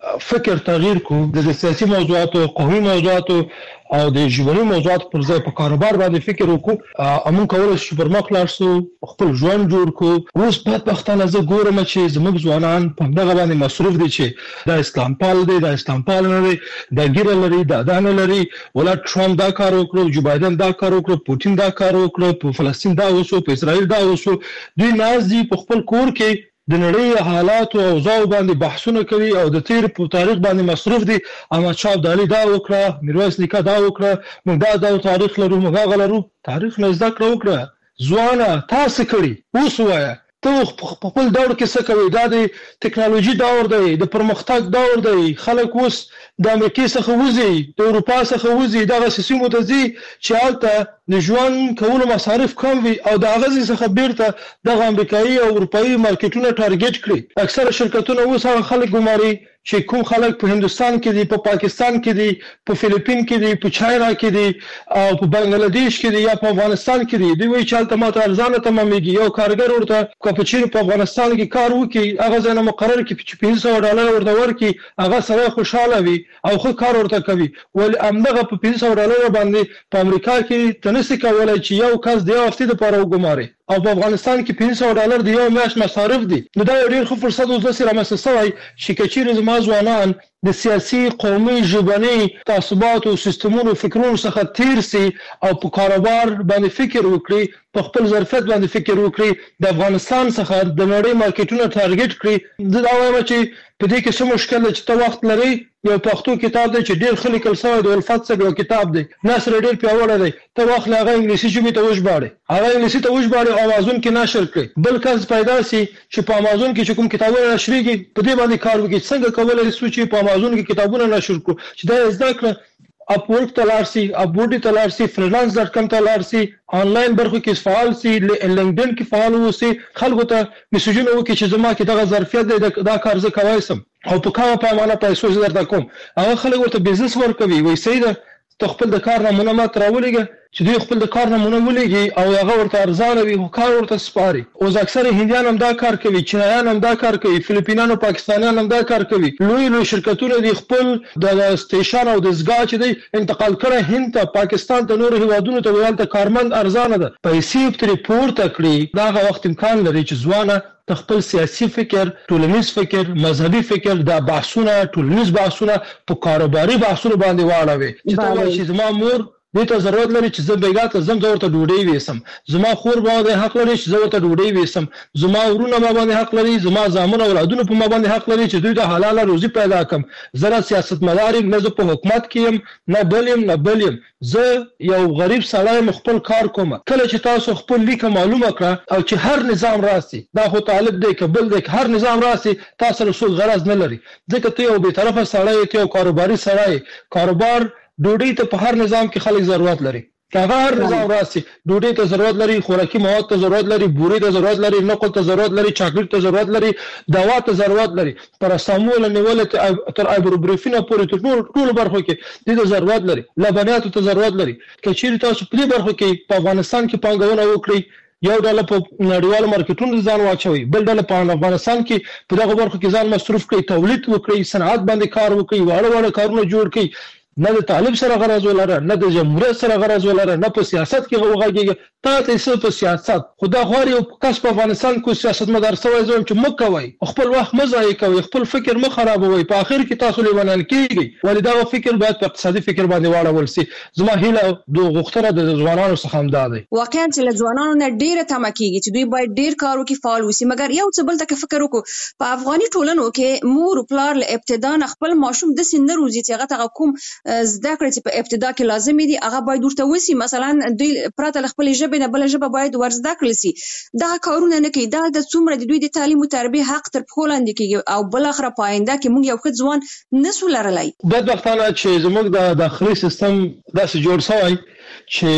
فکر تغییر کو د سیاسي موضوعاتو قومي موضوعاتو او د ژوندۍ موضوعاتو پر ځای په کاروبار باندې فکر وکړو امون کولای شو پر مخ لاړ شو خپل ژوند جوړ کو اوس بدبختانه زه ګورم چې زموږ ځوانان په دغه باندې مصروف دي چې د اسلام پال دي د اسلام پال نه دي د ګیر لري د دانه لري ولا ټرمپ دا کار وکړو جو بایدن دا کار وکړو پوتین دا کار وکړو په فلسطین دا وسو په اسرائیل دا وسو دوی ناز دي په خپل کور کې د نړۍ حالات او اوضاع باندې بحثونه کوي او د تیر په تاریخ باندې مصروف دي احمد شاه ابدالي دا وکړه میرویس نیکه دا وکړه موږ دا تاریخ لرو موږ غلرو تاریخ نه زده کړو وکړه ځوانه تاسو کړی اوس وایي ته په خپل دور کې څه کوي دا د ټکنالوژي دور دی د پرمختګ دور دی خلک اوس د امریکا څخه وځي د اروپا څخه وځي دغه سیستم ته ځي چې هلته د ژوند کولو مصارف کم وي او د هغه څخه بیرته د امریکایي او اروپایي مارکیټونو ټارګټ کړي اکثره شرکتونه اوس هغه خلک ګماري چې کوم خلک په هندستان کې دي په پاکستان کې دي په فلیپین کې دي په چاینا کې دي او په بنگلاديش کې دي یا په افغانستان کې دي دوی وایي چې هلته ماته ارزانه تمامېږي یو کارګر ورته کاپچینو په افغانستان کې کار وکړي هغه ځای مقرر کړي چې $500 ورته ورکړي هغه سره خوشاله وي او خو کار ورته کوي ول امدغه په $500 باندې په امریکا کې تنسي کولای چې یو کس د یو هفتې لپاره وګماري او په افغانستان کې $500 د یو میاشت مصارف دي نو دا ډیر ښه فرصت اوس د سره مسسوي چې کچیر زما ځوانان د سیاسي قومي ژبني تعصبات او سیستمونو فکرونو څخه تیر سي او په کاروبار باندې فکر وکړي په خپل ظرفیت باندې فکر وکړي د افغانستان څخه د نړۍ مارکیټونو ټارګټ کړي دا وایم چې په دې کې څه مشکل دی چې ته وخت لري یو پښتو کتاب دی چې ډیر خلک کلسوي د الفت څخه یو کتاب دی نثر ډیر پیاوړی دی ته وخت هغه انګلیسي ژبه ته وژباړي هغه انګلیسي ته وژباړي او امازون کې نشر کړي بل کس پیدا سي چې په امازون کې کوم کتابونه نشريږي په دې باندې کار وکړي څنګه کولای شو چې په امازون کې کتابونه نشر کړو چې دا زده کړه اپورک تلارسي ابوډي تلارسي freelance.com تلارسي آنلاین برخو کې فعال سي لینکډین کې فعال وسی خلکو ته میسجونه وکړي چې زما کې دغه ظرفیت دی دا کار زه کوي سم او په کومه پیمانه پیسې زه درته کوم هغه خلک ورته بزنس ورکوي وایي سیده ته خپل د کار نمونه مات راولېږه چې دوی خپل د کار نمونه ولېږي او هغه ورته ارزانه وي خو کار ورته سپاري اوس اکثره هندیان هم دا کار کوي چینایان هم دا کار کوي فلیپینان او پاکستانیان هم دا کار کوي لوی شرکتونه دي خپل د سټیشن او د زګا چې دی انتقال کړي هند ته پاکستان ته نور هیوادونو ته ولته کارمند ارزانه ده پیسې ترې پورته کړي دا وخت امکان لري چې ځوانه خپل سیاسي فکر ټولنیز فکر مذهبي فکر د بحثونه ټولنیز بحثونه په کاروباري بحثونه باندې واړوي چې دا چې زما مور دې ته ضرورت لري چې زه بیګاته زم ورته ډوډۍ وېسم زما خور باندې حق لري چې زه ورته ډوډۍ وېسم زما ورونه باندې حق لري زما زامن او اولادونه په ما باندې حق لري چې دوی د حلاله روزي پیدا کړم زه سیاستمدار نه زه په حکومت کې يم نه بلیم زه یو غریب سړی خپل کار کوم کله چې تاسو خپل لیک معلومه کړه او چې هر نظام راسي دا خو طالب دی کبل دی هر نظام راسي تاسو رسول غرض نه لري ځکه ته یو به طرفه سړی ته یو کاروباري سړی کاروبار ډوډۍ ته په هر نظام کې خلک ضرورت لري هغه هر نظام راسي ډوډۍ ته ضرورت لري خوراکي مواد ته ضرورت لري بوري ته ضرورت لري نقل ته ضرورت لري چاکلیټ ته ضرورت لري دوا ته ضرورت لري پراسټامول نیول تر ایبروبروفین پورې تر ټول برخو کې د ضرورت لري لبنیات ته ضرورت لري کچېر تاسو په دې برخو کې په افغانستان کې پانګونه وکړي یو ډول په نړیوالو مارکیټونو ځان واچوي بل ډول په افغانستان کې په دغه برخو کې ځان مصرف کړي تولید وکړي صنعت باندې کار وکړي واړه کارونه جوړ کړي نه د طالب سره غرض ولره نه د جمهوریت سره غرض ولره نه په سیاست کې وغږیږي تاسو په سیاست خدا خوري او کس په افغانستان کې سیاستمدار سوی زوم چې مکوي خپل وخت مزای کوي خپل فکر مخ خرابوي په اخر کې تاسو لیوانان کیږي ولدا فکر باید په اقتصادي فکر باندې واړول سي زما هیله د غوښتنه د ځوانانو څخه هم ده واقعا چې ځوانانو نه ډیره تمه کیږي چې دوی باید ډیر کار وکړي فعال وسی مګر یو څه بل ته فکر وکړو په افغاني ټولنو کې مور او پلار له ابتدا خپل ماشوم د سن روزي چې هغه کوم زده کړې چې په ابتدا کې لازم دي هغه باید ورته وسی مثلا دوی پراته خپل ژبه نه بل ژبه باید ورزده کړل سي دا کارونه نه کوي دا د څومره د دوی د تعلیم او تربیه حق تر پښو لاندې کیږي او بل اخر پاینده کې موږ یو ښه ځوان نسو لرلای بدبختانه چې زموږ د داخلي سیستم داسې جوړ شوی چې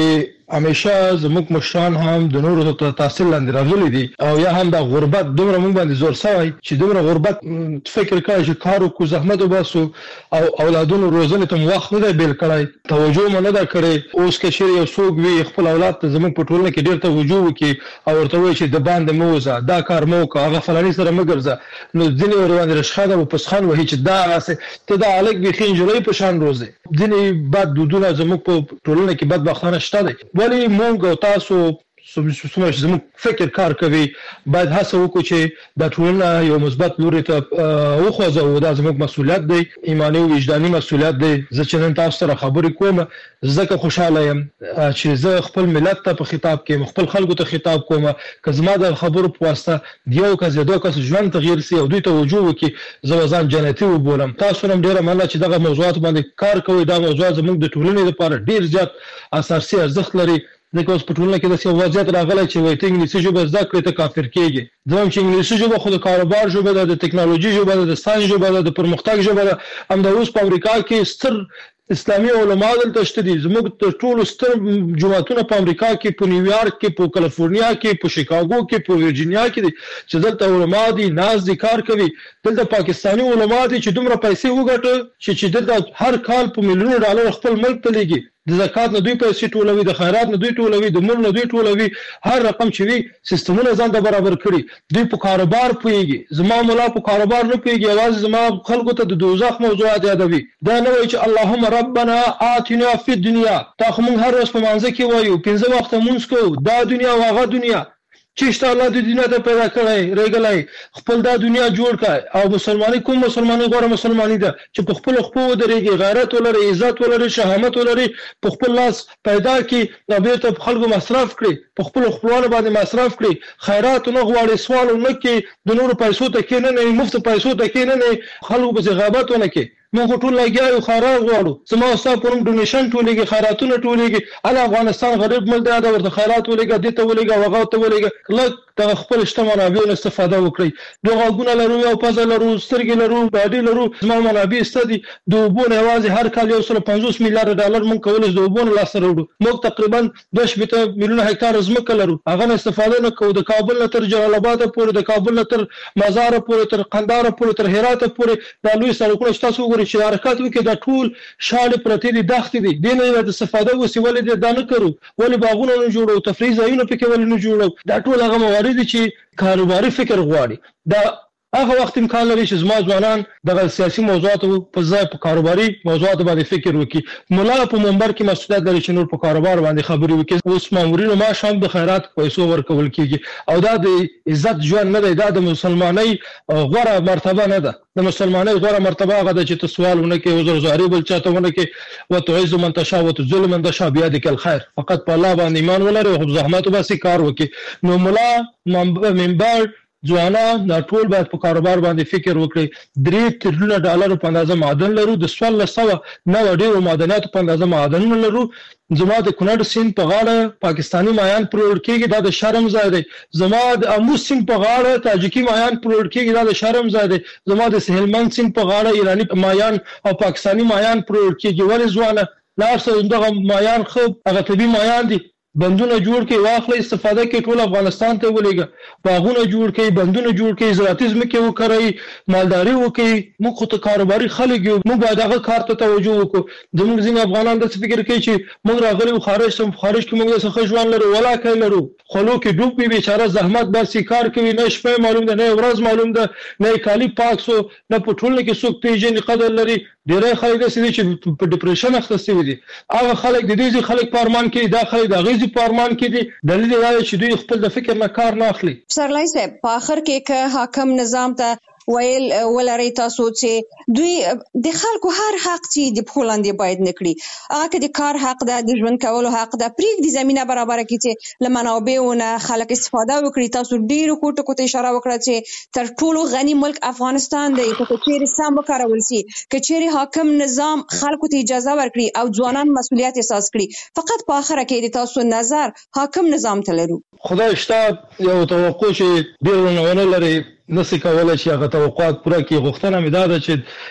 همیشه زموږ مشران هم د نورو ته تحصیل لاندې راغلي دي او یا هم د غربت دومره موږ باندې زور سوی چې دومره غربت فکر کوي چې کار وکړو زحمت وباسو او اولادونو روزنه ته وخت نه دی بیل کړی توجه مونږ نه دا کړی اوس کې شری یو څوک وی خپل اولاد ته زموږ په ټولنه کې ډیر توجه وکړي او ورته وایي چې د باندې موزه دا کار مو کوه هغه فلاني سره مګرځه نو ځینې ور باندې رشخاده او پسخان وایي چې دا ته دا الګ بخین جوړي په شان روزه ځینې بعد دودونه زموږ په ټولنه کې بدبختانه شته دي ولی مونږ او تاسو سمه چې زموږ فکر کار کوي باید هڅه وکړو چې د ټولنه یو مثبت لوري ته وخوځو او دا زموږ مسؤلیت دی ایمانی او وجداني مسؤلیت دی زه چې نن تاسو سره خبرې کوم زه خوشاله یم چې زه خپل ملت ته په خطاب کې خپل خلکو ته خطاب کوم که زما د خبرو په واسطه یو کس یا دوه کس ژوند تغییر سي او دوی ته وجو وکړي زه ځان جنتي وبولم تاسو هم ډیره مننه چې دغه موضوعات باندې کار کوي دا موضوع زموږ د ټولنې لپاره ډیر زیات اساسي ارزښت لري ځکه اوس په ټولنه کې د څه وضعیت راغلی چې وایي ته انګلیسي ژبه زده کړې ته کافر کېږي زموږ چې انګلیسي ژبه خو د کاروبار ژبه ده د ټکنالوژي ژبه ده د ساینس ژبه ده د پرمختګ ژبه ده همدا اوس په امریکا کې ستر اسلامي علما دلته شته دي زموږ تر ټولو ستر جماعتونه په امریکا کې په نیویارک کې په کالیفورنیا کې په شیکاګو کې په ورجینیا کې دي چې دلته علما دي ناز دي کار کوي دلته پاکستاني علما دي چې دومره پیسې وګټي چې دلته هر کال په میلیونونو ډالر خپل ملک ته لګي د زکات نه دوی پیسې ټولوي د خیرات نه دوی ټولوي د مور نه دوی ټولوي هر رقم چې وي سیستمونه ځان ته برابر کړي دوی په کاروبار پويږي زما مولا په کاروبار نه پويږي आवाज زما خلکو ته د دوزخ موضوعات یادوي دا نه وایي چې اللهم ربنا آتنا فی الدنيا تا خو موږ هر ورځ په مانځ کې وایو 15 وخت مونږ کوو دا دنیا او هغه دنیا چې الله د دنیا ته پیدا کړی رېګلای خپل دا دنیا جوړ کړ او مسلمانۍ کوم مسلمانۍ غوړه مسلمانۍ ده چې په خپل خپل درېږي غیرت ولري عزت ولري شهامت ولري په خپل لاس پیدا کی نبی ته خلکو مصرف کړي په خپل خپلوانو باندې مصرف کړي خیرات نه غواړي سوال نه کوي د نورو پیسو ته کې نه مفت پیسو ته کې نه خلکو په غیبت ونه کوي موږ ټول لګیاو خیرات غواړو سما صاحب پرم ډونیشن ټولېږي خیراتونه ټولېږي ال افغانستان غریب ملک دی دا ورته خیرات ولېږي دته ولېږي وغه ته ولېږي لکه د خپل شتمن منابعو استفاده وکړي دوه غوونه لرو او پزه لرو سترګې لرو باډي لرو زما منابع ستدي د وبونه आवाज هر کال 150 میلیارډ ډالر مونږ کولای د وبونه لاس وروړو موږ تقریبا 2 میلیون هکتار ځمکه لرو هغه استفاده نه کوو د کابل نه تر جلال آباد پورې د کابل نه تر مزار پورې تر قندهار پورې تر هرات پورې د لوی سړکونو تاسو وګورئ چې حرکت وکړي د ټول شاله پرتی دي دښتې دي دینه د استفاده وسیله دي دا نه کړو ولې باغونه نه جوړو تفریح ځایونه پکې ولې نه جوړو دا ټول هغه موارد چې کاروباري فکر غواړي دا هغه وخت امکان لري چې زما ځوانان د سیاسي موضوعاتو په ځای په کاروباري موضوعاتو باندې فکر وکړي مولا په منبر کې مسؤلیت لري چې نور په کاروبار باندې خبرې وکړي اوس مامورینو ما شام د خیرات پیسو ورکول کیږي او دا د عزت ژوند نه دی دا د مسلمانۍ غوړه مرتبه نه ده د مسلمانۍ غوړه مرتبه هغه د چې تسوالونه کې وزر زاري بل چاته کې وتعز من تشاء وتذل من تشاء بيدك الخير فقط په الله باندې ایمان ولري او زحمت وباسي کار وکړي نو مولا منبر ځوانان دا ټول باید په کاروبار باندې فکر وکړي 3 تریلیون ډالر په اندازه معدن لرو د 1600 نو ډیرو معدنیات په اندازه معدن لرو زما د کونړ سیند په غاړه پاکستانی مایان پروډ کېږي دا د شرم ځای دی زما د امو سیند په غاړه تاجیکی مایان پروډ کېږي دا د شرم ځای دی زما د سهلمند سیند په غاړه ایرانی مایان او پاکستانی مایان پروډ کېږي ولې ځوانه لا څه دغه مایان خو هغه طبي مایان دي بندونه جوړ کړي واخلې استفاده کوي ټول افغانستان ته ولېږي باغونه جوړ کړي بندونه جوړ کړي زراعتي ځمکې وکړي مالداري وکړي موږ ته کاروباري خلک یو موږ باید هغه کار ته توجه وکړو زموږ ځینې افغانان د فکر کوي چې موږ راغلي خارج کې موږ څه ژوند لرو ولا کوي لرو خلو کې ډوب وي بیچاره زحمت باسي کار کوي نه شپه معلوم ده نه ورځ معلوم ده نه کالی پاک سو نه په ټول کې څوک پیژنې قدر لري ډېر خلک چې په ډیپریشن اخته شوي دي هغه خلک د دې خلک په ارمان کې داخلي د غیزي په ارمان کې دي دلیل دا چې دوی خپل د فکر نه کار نه اخلي سرلای صاحب په اخر کې که حاکم نظام ته ویل ولري تاسو چې دوی د خلکو هر حق چې د پولاندې باید نکړي هغه کې د کار حق ده د ژوند کولو حق ده پریک د زمينه برابر کړي چې لمنابعونه خلک استفاده وکړي تاسو ډیرو کوټه اشاره وکړه چې تر ټولو غني ملک افغانستان دی په چیرې سم وکړول شي کچېرې حاکم نظام خلکو ته اجازه ورکړي او ځوانان مسؤلیت احساس کړي فقط په اخر کې د تاسو نظر حاکم نظام ته لرو خدای شته یو توقع چې ډیر نه لري نسی کولای چې هغه توقعات پوره کړي غوښتنه مې دا ده چې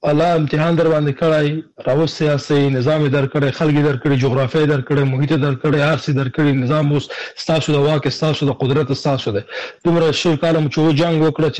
الله امتحان در باندې کړای راو سیاسي نظام در کړی خلک در کړی جغرافیه در کړی محیط در کړی ارسي در کړی نظام اوس ستاسو د واک ستاسو د قدرت ستاسو ده دومره شل کاله مو جنگ وکړه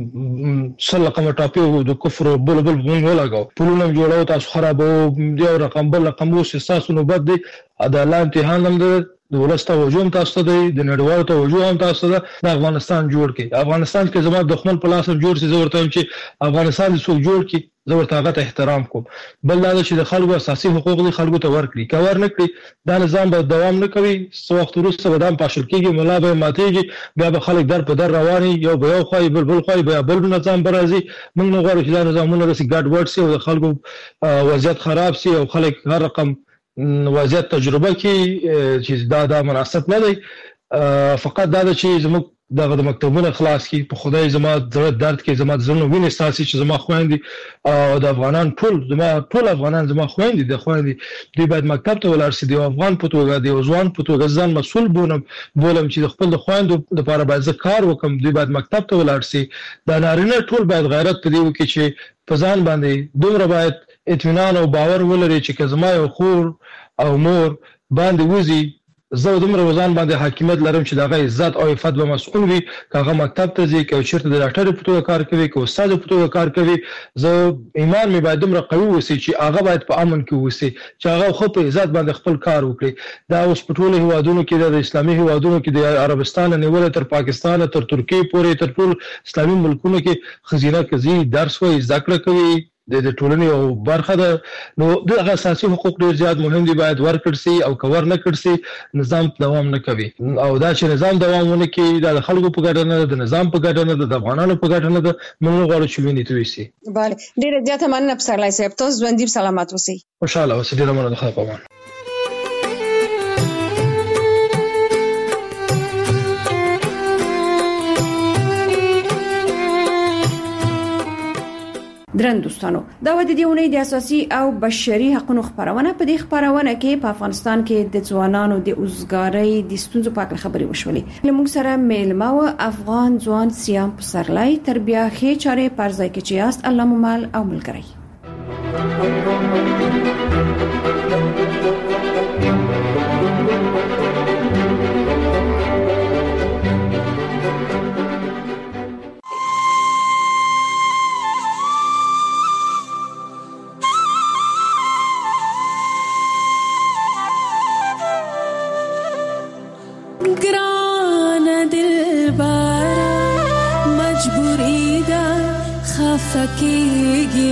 چې سلقه مټاپي د کفر بلبل مونږ ولاګو پلونه جوړاو تاسو خرابو دی رقم بل رقم اوس ستاسو نو بد دی د الله امتحان هم د ولسته وجوم تاسو ته د نړیوالو ته وجوم تاسو ته د افغانستان جوړ کی افغانستان کې زموږ دښمن په لاس جوړ سي زورته چې افغانستان څوک جوړ کی زورته هغه احترام کوم بل دا چې د خلکو اساسي حقوق دي خلکو ته ورکړي کور نه کړي دا نظام به دوام نه کوي څو وخت وروسته به دام پاشل کیږي ملا به ماتيږي بیا به خلک در په در رواني یو به یو خوای بل خوای بیا بل نظام برازي موږ نه غواړو چې دا نظامونه د ګډ ورډ سي او د خلکو وضعیت خراب سي او خلک هر رقم وضعیت تجربه کې چې دا مناسب نه دی فقط دا چې زموږ د مکتبونو خلاص کی په خدای زما درد کې زما زنه ویني ساسي چې زما خويندې او د افغانان ټول افغانان زما خويندې د خويندې دوی باید مکتب ته ولاړ شي د افغان په توګه د ځوان په توګه ځان مسؤل بولم چې خپل د خويندو لپاره باید کار وکم دوی باید مکتب ته ولاړ شي د نارینه ټول باید غیرت په دی وکړي چې په ځان باندې دومره باید اطمینان او باور ولري چې زما یو خور او مور باندې وزي زه دومره وزن باندې حاکمیت لرم چې دغه عزت او عفت به مسؤل وي کاغه مکتب ته ځي چې چیرته د ډاکټر په توګه کار کوي که استاد په توګه کار کوي زه ایمان می باید دومره قوي وسی چې هغه باید په امن کې وسی چې هغه خو په عزت باندې خپل کار وکړي دا اوس په ټولو هیوادونو کې د اسلامي هیوادونو کې د عربستان نیول تر پاکستان تر ترکیه پورې تر ټول اسلامي ملکونو کې خزینه کوي درس وایي ذکر کوي د ټولنې او برخه ده نو د اساسي حقوق ډیر زیات مهم دي باید ورکړ سي او کور نه کړ سي نظام دوام نه کوي او دا چې نظام دوام ونه کوي د خلکو په ګټه نه د نظام په ګټه نه د افغانانو په ګټه نه ده موږ غواړو چې ویني توي سي bale ډیر زیات مننه پسرلای صاحب تاسو ژوندۍ سلامات اوسئ خوشاله اوسئ ډیر مننه خو پوهان درن دوستانو دا ود دي ونې د اساسي او بشري حقوقو خبرونه په دې خبرونه کې په افغانستان کې د ځوانانو د اوسګارۍ د ستونزو په اړه خبري وشولې لمونږ سره میلمه او افغان ځوان سیام پسرلای تربیه خې چارې پرځای کې چیاست الله ممال او ملګری फकीगी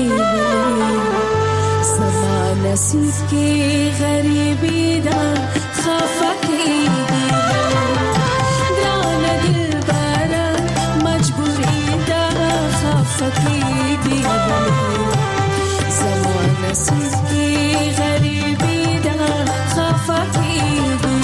समा नसीब की गरीबी दा खफकीगी ग्रान दिल बारा मजबूरी दा खफकीगी समा नसीब की गरीबी दा खफकीगी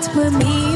په